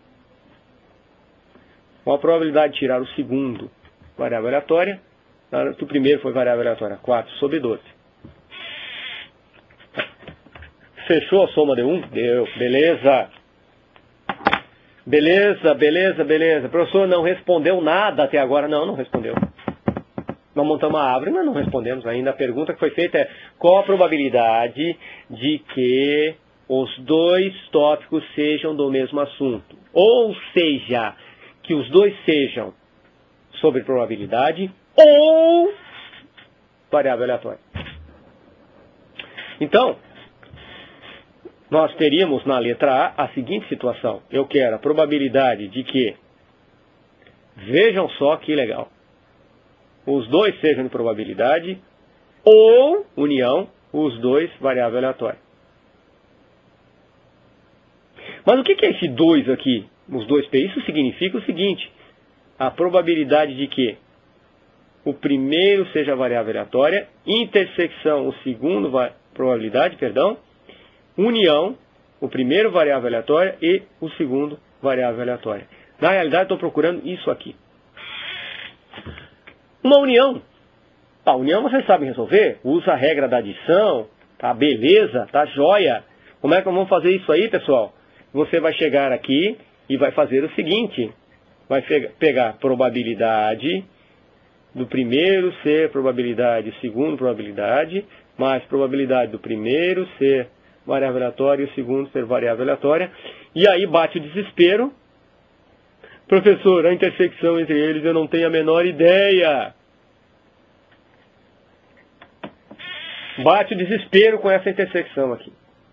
com a probabilidade de tirar o segundo, variável aleatória, que o primeiro foi variável aleatória, quatro sobre doze. Fechou a soma de um? Deu, beleza. Beleza, beleza, beleza. Professor, não respondeu nada até agora. Não, não respondeu. Nós montamos uma árvore, mas não respondemos ainda. A pergunta que foi feita é: qual a probabilidade de que os dois tópicos sejam do mesmo assunto? Ou seja, que os dois sejam sobre probabilidade ou variável aleatória. Então, nós teríamos na letra A a seguinte situação. Eu quero a probabilidade de que, vejam só que legal, os dois sejam de probabilidade ou, união, os dois variável aleatória. Mas o que é esse dois aqui? Os dois P? Isso significa o seguinte: a probabilidade de que o primeiro seja variável aleatória, intersecção, o segundo, probabilidade, perdão, união, o primeiro variável aleatória e o segundo variável aleatória. Na realidade, estou procurando isso aqui. Uma união. A união vocês sabem resolver. Usa a regra da adição, tá? Beleza, tá joia. Como é que vamos fazer isso aí, pessoal? Você vai chegar aqui e vai fazer o seguinte. Vai pegar probabilidade do primeiro ser probabilidade, segundo probabilidade, mais probabilidade do primeiro ser variável aleatória e o segundo ser variável aleatória. E aí bate o desespero. Professor, a intersecção entre eles eu não tenho a menor ideia. Bate o desespero com essa intersecção aqui.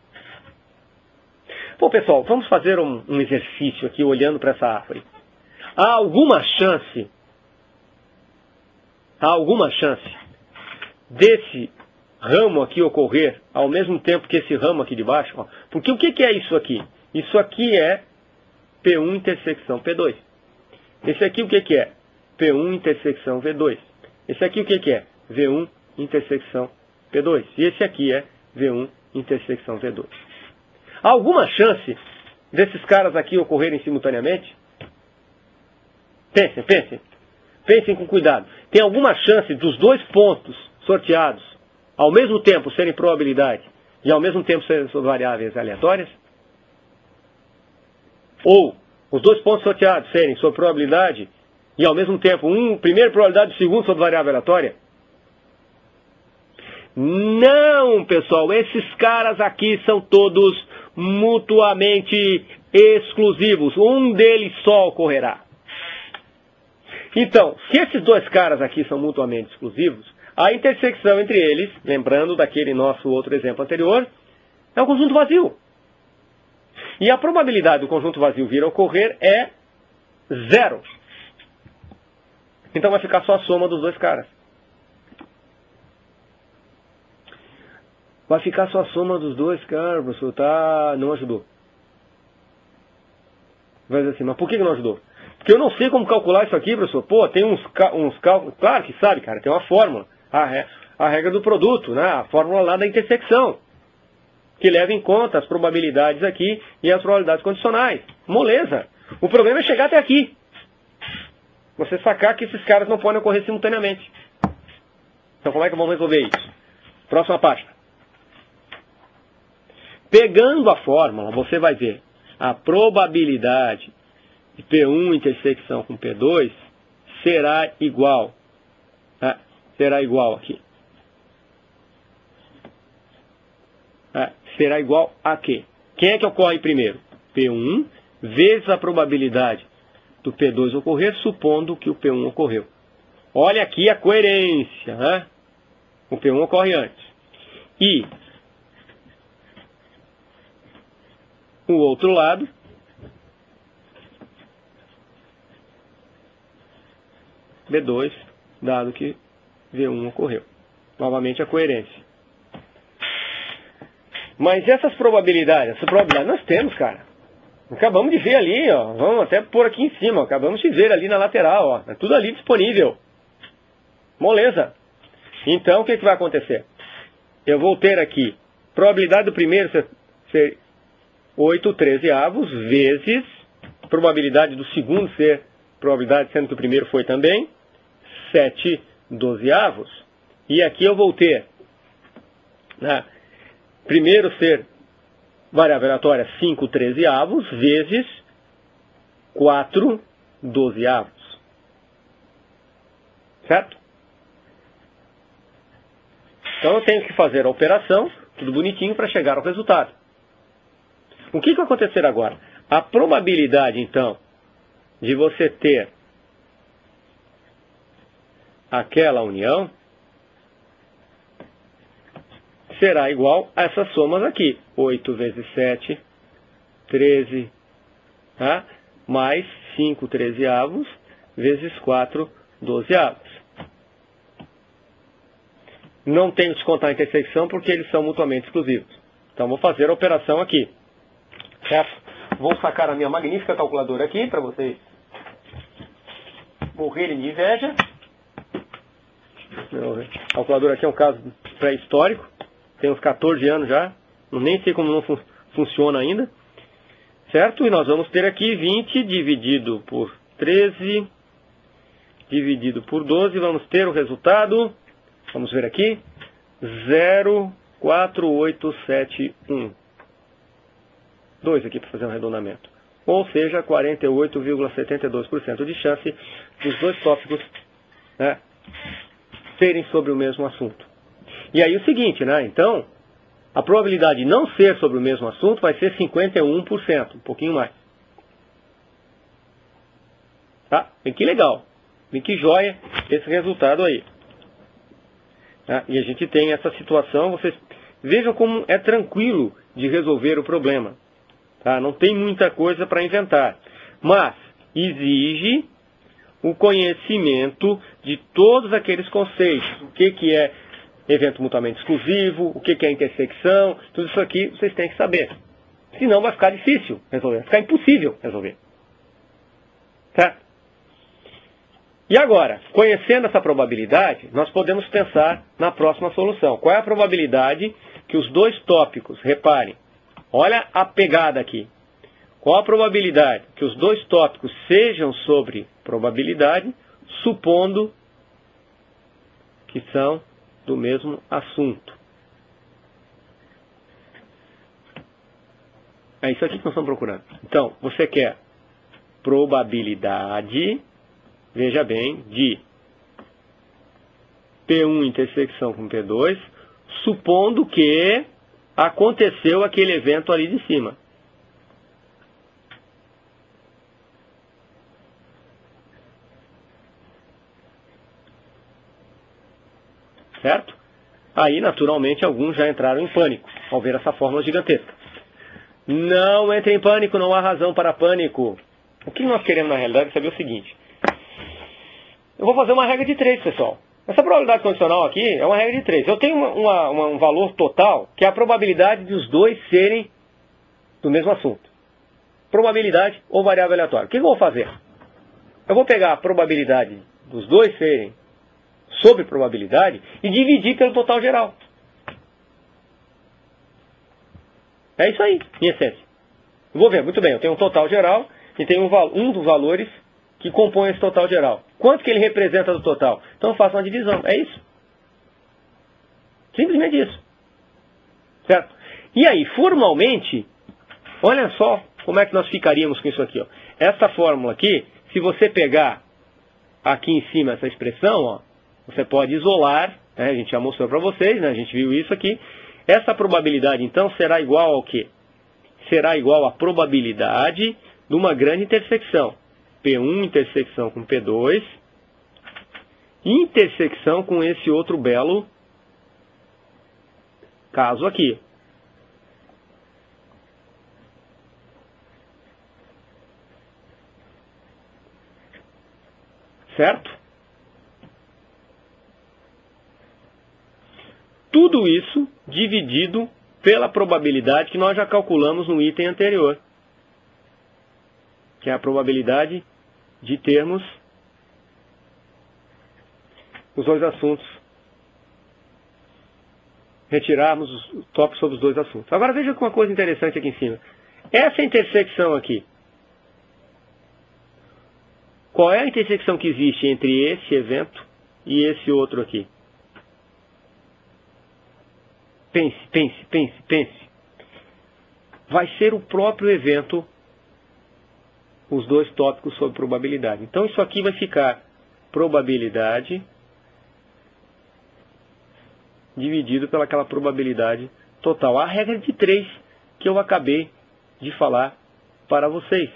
Bom, pessoal, vamos fazer um, um exercício aqui olhando para essa árvore. Há alguma chance, há alguma chance desse ramo aqui ocorrer ao mesmo tempo que esse ramo aqui de baixo? Ó, porque o que, que é isso aqui? Isso aqui é P um intersecção P dois. Esse aqui o que, que é? P um intersecção V dois. Esse aqui o que, que é? V um intersecção P dois. E esse aqui é V um intersecção V dois. Há alguma chance desses caras aqui ocorrerem simultaneamente? Pensem, pensem. Pensem com cuidado. Tem alguma chance dos dois pontos sorteados ao mesmo tempo serem probabilidade e ao mesmo tempo serem variáveis aleatórias? Ou os dois pontos sorteados serem sobre probabilidade e ao mesmo tempo um primeiro probabilidade e o segundo sobre variável aleatória? Não, pessoal. Esses caras aqui são todos mutuamente exclusivos. Um deles só ocorrerá. Então, se esses dois caras aqui são mutuamente exclusivos, a intersecção entre eles, lembrando daquele nosso outro exemplo anterior, é um conjunto vazio. E a probabilidade do conjunto vazio vir a ocorrer é zero. Então vai ficar só a soma dos dois caras. Vai ficar só a soma dos dois caras, professor. Tá, não ajudou. Vai dizer assim, mas por que não ajudou? Porque eu não sei como calcular isso aqui, professor. Pô, tem uns, uns cálculos. Claro que sabe, cara, tem uma fórmula. A, re, a regra do produto, né? A fórmula lá da intersecção. Que leva em conta as probabilidades aqui e as probabilidades condicionais. Moleza. O problema é chegar até aqui. Você sacar que esses caras não podem ocorrer simultaneamente. Então como é que vamos resolver isso? Próxima página. Pegando a fórmula, você vai ver a probabilidade de P um intersecção com P dois será igual. Tá? Será igual aqui. Tá? Será igual a quê? Quem é que ocorre primeiro? P um vezes a probabilidade do P dois ocorrer, supondo que o P um ocorreu. Olha aqui a coerência. Né? O P um ocorre antes. E o outro lado, B dois, dado que V um ocorreu. Novamente a coerência. Mas essas probabilidades, essa probabilidade nós temos, cara. Acabamos de ver ali, ó. Vamos até pôr aqui em cima. Acabamos de ver ali na lateral, ó. É tudo ali disponível. Moleza. Então, o que, que vai acontecer? Eu vou ter aqui probabilidade do primeiro ser, ser oito trezeavos vezes probabilidade do segundo ser probabilidade, sendo que o primeiro foi também sete dozeavos. E aqui eu vou ter, né, primeiro ser variável aleatória cinco trezeavos vezes quatro dozeavos. Certo? Então eu tenho que fazer a operação, tudo bonitinho, para chegar ao resultado. O que, que vai acontecer agora? A probabilidade, então, de você ter aquela união será igual a essas somas aqui. oito vezes sete, treze, tá? Mais cinco trezeavos vezes quatro dozeavos. Não tenho que descontar a intersecção porque eles são mutuamente exclusivos. Então vou fazer a operação aqui. Certo? Vou sacar a minha magnífica calculadora aqui para vocês morrerem de inveja. A calculadora aqui é um caso pré-histórico. Tem uns quatorze anos já. Nem sei como não fun funciona ainda. Certo? E nós vamos ter aqui vinte dividido por treze dividido por doze. Vamos ter o resultado. Vamos ver aqui. zero vírgula quatro oito sete um. dois aqui para fazer um arredondamento. Ou seja, quarenta e oito vírgula setenta e dois por cento de chance dos dois tópicos, né, serem sobre o mesmo assunto. E aí o seguinte, né? Então, a probabilidade de não ser sobre o mesmo assunto vai ser cinquenta e um por cento, um pouquinho mais. Tá? Bem que legal. Bem que joia esse resultado aí. Tá? E a gente tem essa situação, vocês vejam como é tranquilo de resolver o problema. Tá? Não tem muita coisa para inventar. Mas exige o conhecimento de todos aqueles conceitos. O que, que é evento mutuamente exclusivo, o que, que é intersecção, tudo isso aqui vocês têm que saber. Senão vai ficar difícil resolver, vai ficar impossível resolver. Certo? E agora, conhecendo essa probabilidade, nós podemos pensar na próxima solução. Qual é a probabilidade que os dois tópicos, reparem, olha a pegada aqui. Qual a probabilidade que os dois tópicos sejam sobre probabilidade, supondo que são do mesmo assunto? É isso aqui que nós estamos procurando. Então, você quer probabilidade, veja bem, de P um intersecção com P dois, supondo que aconteceu aquele evento ali de cima. Certo? Aí, naturalmente, alguns já entraram em pânico ao ver essa fórmula gigantesca. Não entre em pânico, não há razão para pânico. O que nós queremos, na realidade, é saber o seguinte. Eu vou fazer uma regra de três, pessoal. Essa probabilidade condicional aqui é uma regra de três. Eu tenho uma, uma, uma, um valor total, que é a probabilidade de os dois serem do mesmo assunto. Probabilidade ou variável aleatória. O que eu vou fazer? Eu vou pegar a probabilidade dos dois serem sobre probabilidade e dividir pelo total geral. É isso aí, em essência. Eu vou ver, muito bem, eu tenho um total geral e tenho um, um dos valores que compõe esse total geral. Quanto que ele representa do total? Então eu faço uma divisão, é isso. Simplesmente isso. Certo? E aí, formalmente, olha só como é que nós ficaríamos com isso aqui. Ó. Essa fórmula aqui, se você pegar aqui em cima essa expressão, ó, você pode isolar, né, a gente já mostrou para vocês, né, a gente viu isso aqui. Essa probabilidade, então, será igual ao quê? Será igual à probabilidade de uma grande intersecção. P um intersecção com P dois, intersecção com esse outro belo caso aqui. Certo? Tudo isso dividido pela probabilidade que nós já calculamos no item anterior, que é a probabilidade de termos os dois assuntos, retirarmos os tópicos sobre os dois assuntos. Agora veja uma coisa interessante aqui em cima. Essa intersecção aqui, qual é a intersecção que existe entre esse evento e esse outro aqui? Pense, pense, pense, pense. Vai ser o próprio evento, os dois tópicos sobre probabilidade. Então isso aqui vai ficar probabilidade dividido pelaquela probabilidade total. A regra de três que eu acabei de falar para vocês.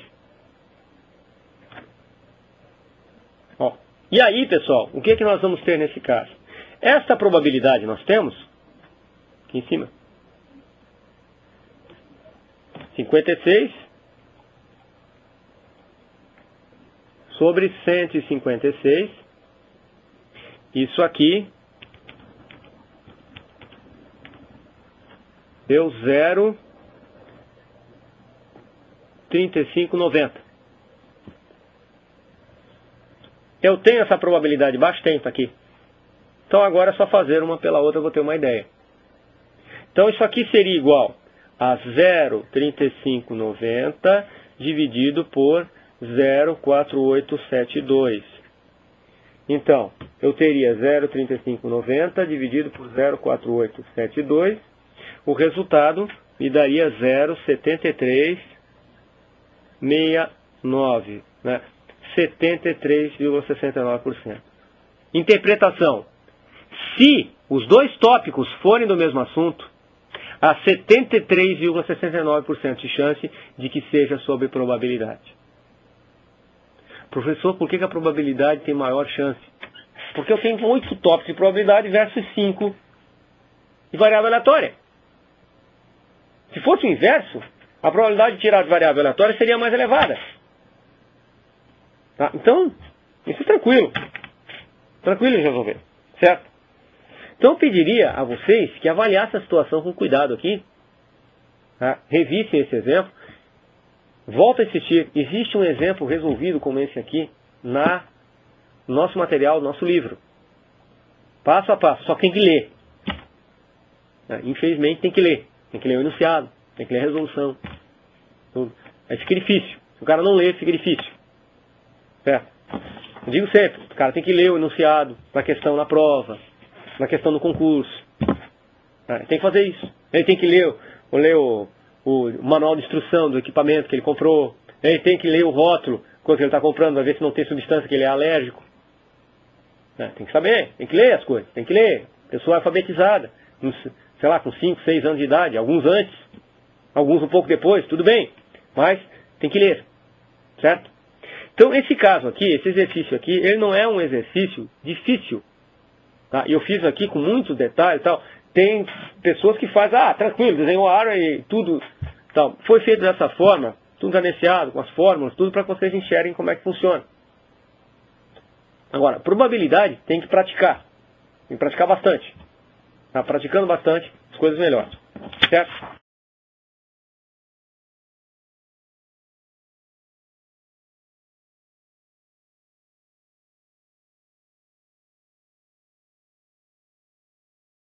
Ó, e aí, pessoal, o que, que nós vamos ter nesse caso? Esta probabilidade nós temos aqui em cima. cinquenta e seis sobre cento e cinquenta e seis. Isso aqui deu zero vírgula trinta e cinco noventa. Eu tenho essa probabilidade baixa tempo aqui. Então agora é só fazer uma pela outra, eu vou ter uma ideia. Então isso aqui seria igual a zero vírgula trinta e cinco noventa dividido por zero vírgula quatro oito sete dois. Então, eu teria zero vírgula trinta e cinco noventa dividido por zero vírgula quatro oito sete dois. O resultado me daria zero vírgula setenta e três sessenta e nove, né? setenta e três vírgula sessenta e nove por cento. Interpretação. Se os dois tópicos forem do mesmo assunto, há setenta e três vírgula sessenta e nove por cento de chance de que seja sobre probabilidade. Professor, por que que a probabilidade tem maior chance? Porque eu tenho oito tópicos de probabilidade versus cinco de variável aleatória. Se fosse o inverso, a probabilidade de tirar de variável aleatória seria mais elevada. Tá? Então, isso é tranquilo. Tranquilo em resolver. Certo? Então eu pediria a vocês que avaliassem a situação com cuidado aqui. Tá? Revissem esse exemplo. Volta a assistir. Existe um exemplo resolvido como esse aqui na no nosso material, no nosso livro. Passo a passo. Só que tem que ler. Tá? Infelizmente tem que ler. Tem que ler o enunciado. Tem que ler a resolução. Tudo. Aí fica difícil. Se o cara não lê, fica difícil. Certo? Eu digo sempre. O cara tem que ler o enunciado na questão na prova. Na questão do concurso. Tá? Tem que fazer isso. Ele tem que ler, ler o, o manual de instrução do equipamento que ele comprou. Ele tem que ler o rótulo quando ele está comprando, para ver se não tem substância que ele é alérgico. Tá? Tem que saber. Tem que ler as coisas. Tem que ler. Pessoa alfabetizada. Sei lá, com cinco, seis anos de idade. Alguns antes. Alguns um pouco depois. Tudo bem. Mas tem que ler. Certo? Então, esse caso aqui, esse exercício aqui, ele não é um exercício difícil. Tá? Eu fiz aqui com muito detalhe e tal. Tem pessoas que fazem, ah, tranquilo, desenhou a área e tudo. Tal. Foi feito dessa forma, tudo anenciado, com as fórmulas, tudo para que vocês enxerguem como é que funciona. Agora, probabilidade tem que praticar. Tem que praticar bastante. Tá? Praticando bastante, as coisas melhoram. Certo?